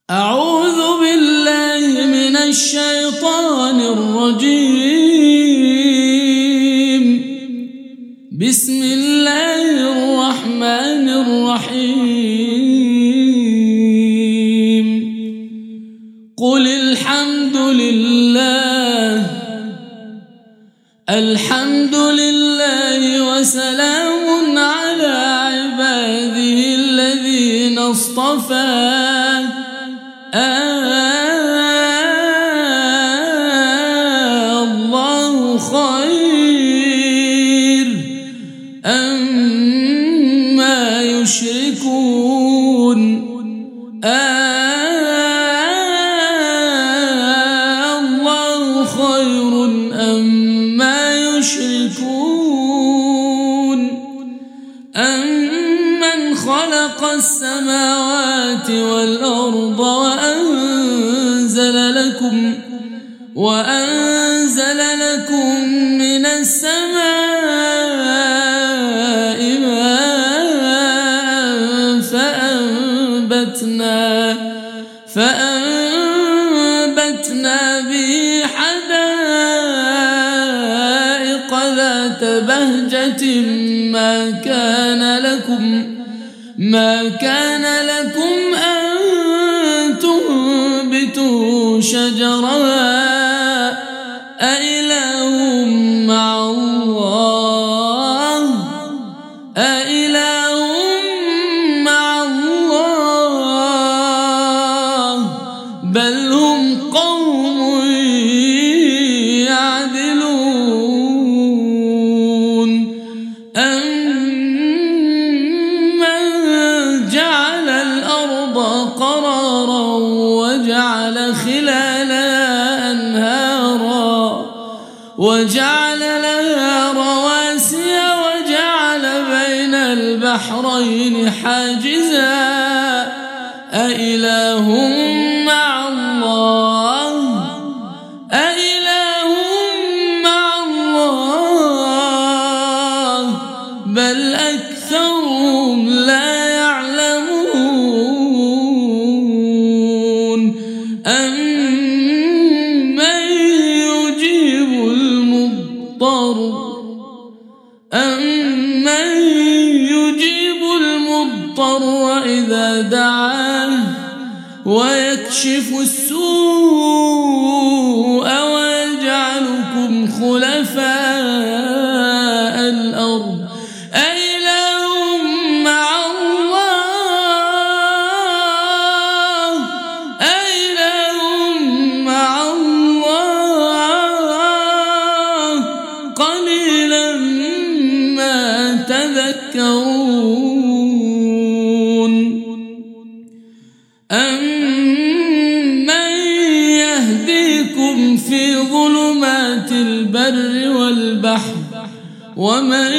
أعوذ بالله من الشيطان الرجيم. بسم الله الرحمن الرحيم. قل الحمد لله وسلام على عباده الذين اصطفى. الله خير أما يشركون. الله خير أما يشركون. أمن خلق السماوات والأرض وأنزل لكم من السماء ماء فأنبتنا به حدائق ذات بهجة ما كان لكم أن تنبتوا شجرها. أإله مع الله بل هم قوم يعدلون. أمن جعل الأرض قرارا وجعل خلالها أنهارا وجعل لها رواسي وجعل بين البحرين حاجزا. أإله مع الله بل أكثرهم لا يعلمون. أمن يجيب المضطر إذا دعاه ويكشف السوء ويجعلكم خلفاء الأرض. أإله مع الله قليلا ما تذكرون. أمن يهديكم في ظلمات البر والبحر ومن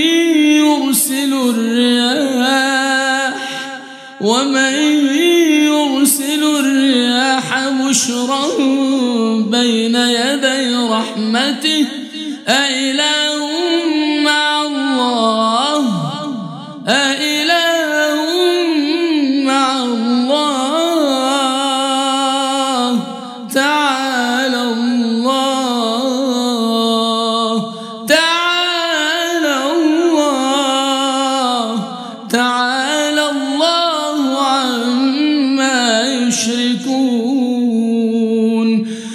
يرسل الرياح بشرا بين يدي رحمته. أإله مع الله تعالى الله عما يشركون.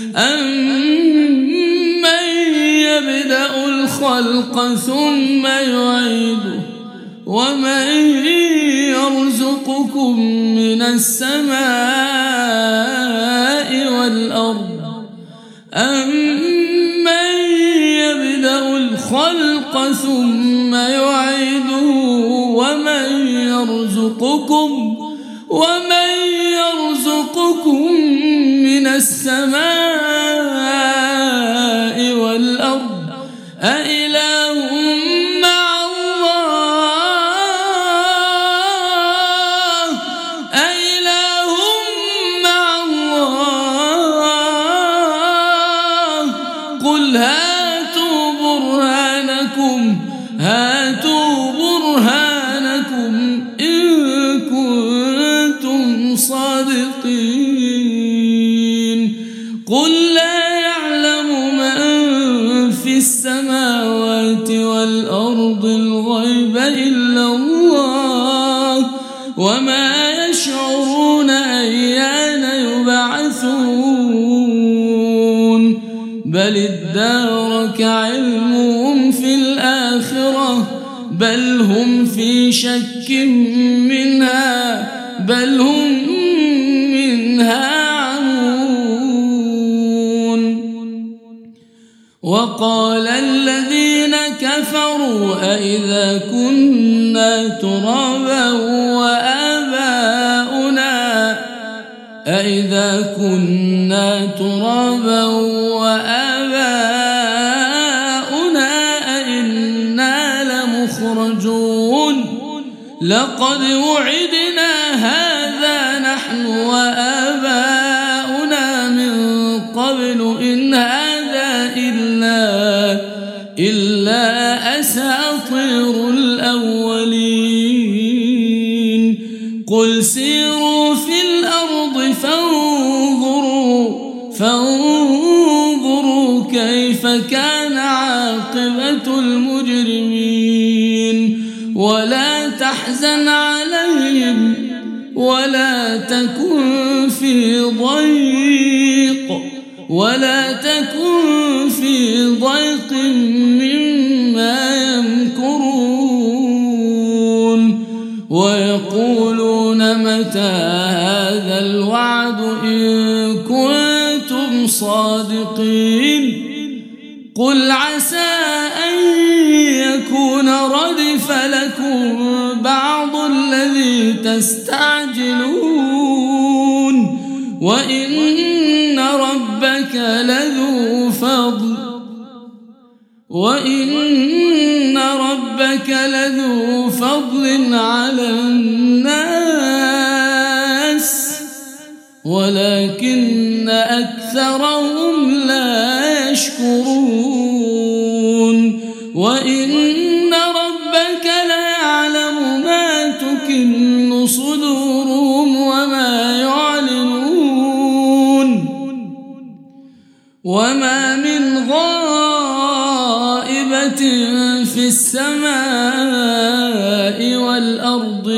أمن يبدأ الخلق ثم يعيده ومن يرزقكم من السماء والأرض. أمن يبدأ الخلق ثم يعيده ومن يرزقكم من السماء والأرض. أإله مع الله قل هاتوا برهانكم إن كنتم صادقين. بل ادارك علمهم في الآخرة بل هم في شك منها بل هم منها عمون. وقال الذين كفروا أئذا كنا ترابا وآباؤنا أئنا لمخرجون لقد وعدنا هذا نحن وآباؤنا من قبل إن هذا إلا أساطير الأولين. قل سيروا في الأرض فانظروا كيف كان عاقبة المجرمين. ولا تحزن عليهم ولا تكن في ضيق مما يمكرون. ويقولون متى هذا الوعد إن كنتم صادقين. قل عسى أن يكون ردف لكم بعض الذي تستعجلون وإن ربك لذو فضل على الناس ولكن أكثرهم لا يشكرون. وإن ربك ليعلم ما تكن صدورهم وما يعلنون. وما من غائبة في السماء والأرض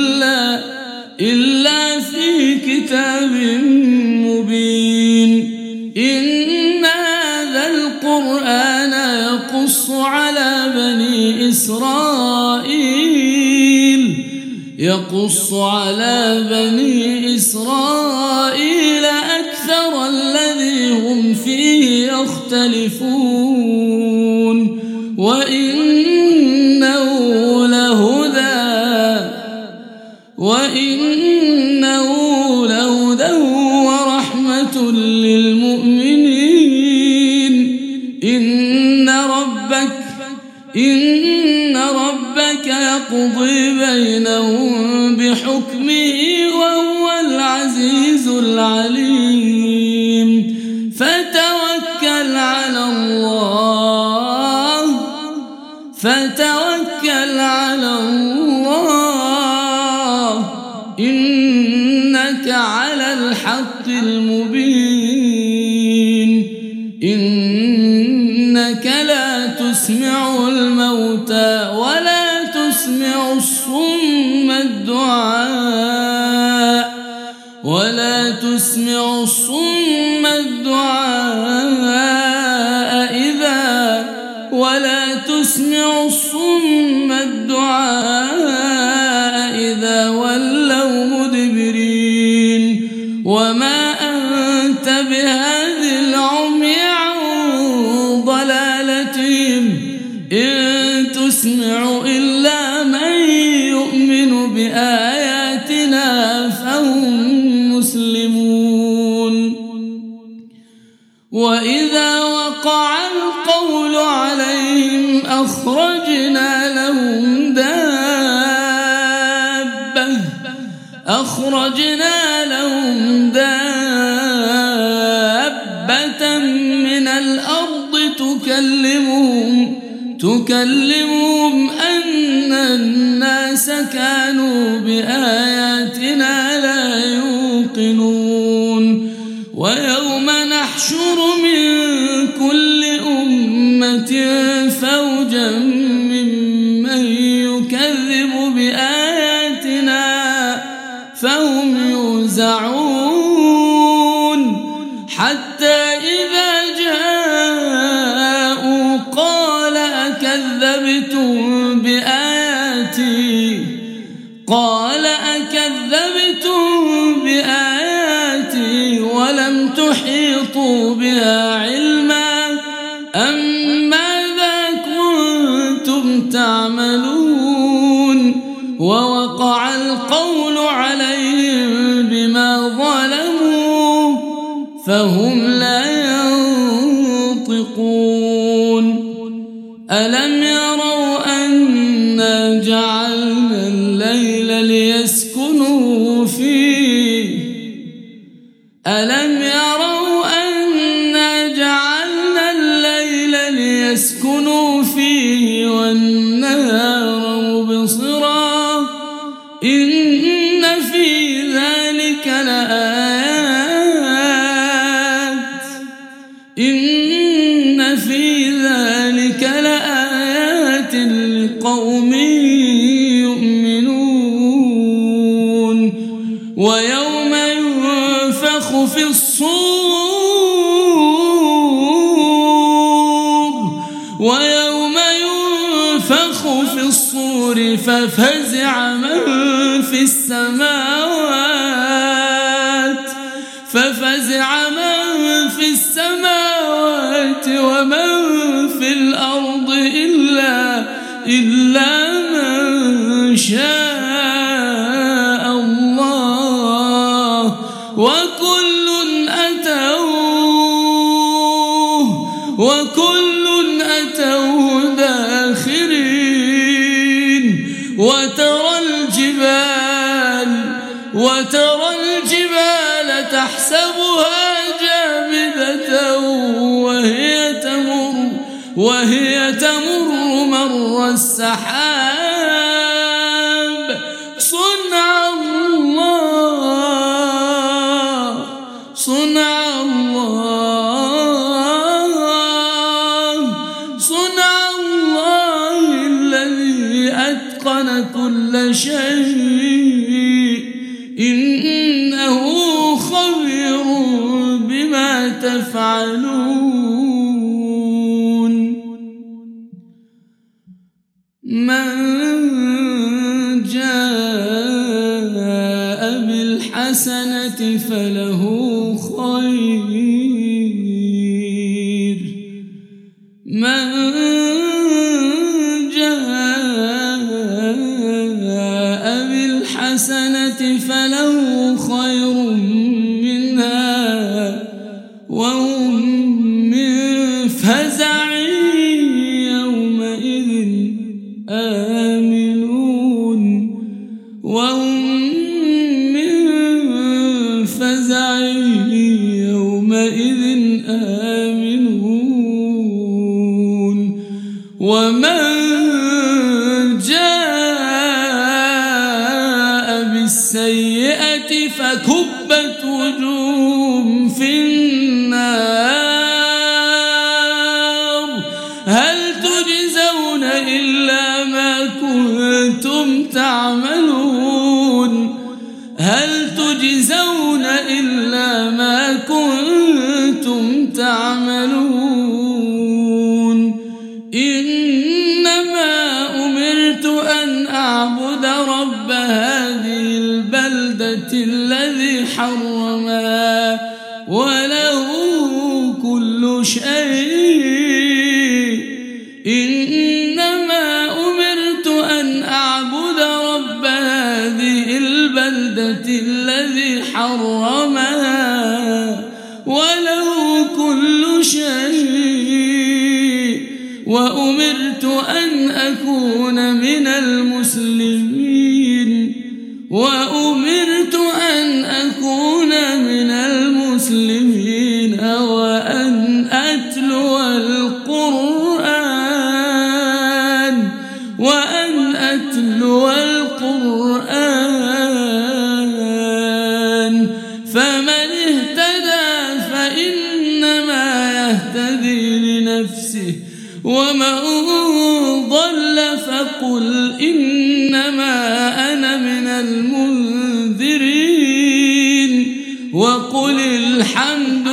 إلا في كتاب مبين. إن هذا القرآن يقص على بني إسرائيل أكثر الذي هم فيه يختلفون. وإنه لهدى ورحمة للمؤمنين. إن ربك يقضي بينهم بحكمه وهو العزيز العليم. فتوكل على الله إنك على الحق المبين. إنك لا تسمع الموتى ولا تسمع الصم الدعاء إذا ولوا مدبرين. وما أنت بهاد العمي عن ضلالتهم إن تسمع إلا من يؤمن بآياتنا فهم مسلمون. وإذا وقع القول عليهم أخرجنا لهم دابة من الأرض تكلمهم أن الناس كانوا بآياتنا لا يوقنون. ويوم نحشر من كل أمة فوجا ممن يكذب بآياتنا فهم يوزعون حتى إذا جاءوا قال أكذبتم بآياتي ولم تحيطوا بها علما أم ماذا كنتم تعملون ووقع القول عليهم بما ظلموا فهم لا ينطقون ألم يروا أنا جعلنا الليل ليسكنوا فيه ألم يروا أنا جعلنا الليل ليسكنوا فيه والنهار مبصرا إن في ذلك لآيات لقوم يؤمنون ويوم ينفخ في الصور ففزع من في السماوات ومن في الأرض إلا من شاء الله وكل أتوه داخرين وترى الجبال تحسبها جامدة وهي تمر مر السحاب صنع الله الذي أتقن كل شيء إنه خبير بما تفعلون من جاء بالحسنة فله خير من جاء بالحسنة فله خير منها وهم من فزع يومئذ آمنون ومن جاء بالسيئة فكبت وجوههم في النار هل تجزون إلا ما كنتم تعملون إنما أمرت أن أعبد رب هذه البلدة الذي حرمها وله كل شيء إنما أمرت أن أعبد رب هذه البلدة الذي حرمها وله كل شيء وأمرت أن أكون من المسلمين وأن أتلو القرآن فمن اهتدى فإنما يهتدي لنفسه ومن ضل فقل إنما أنا من المنذرين وقل الحمد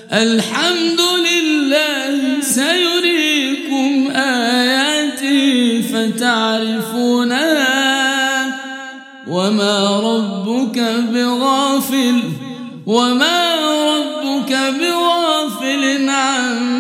الحمد لله سيريكم آياته فتعرفونها وما ربك بغافل عما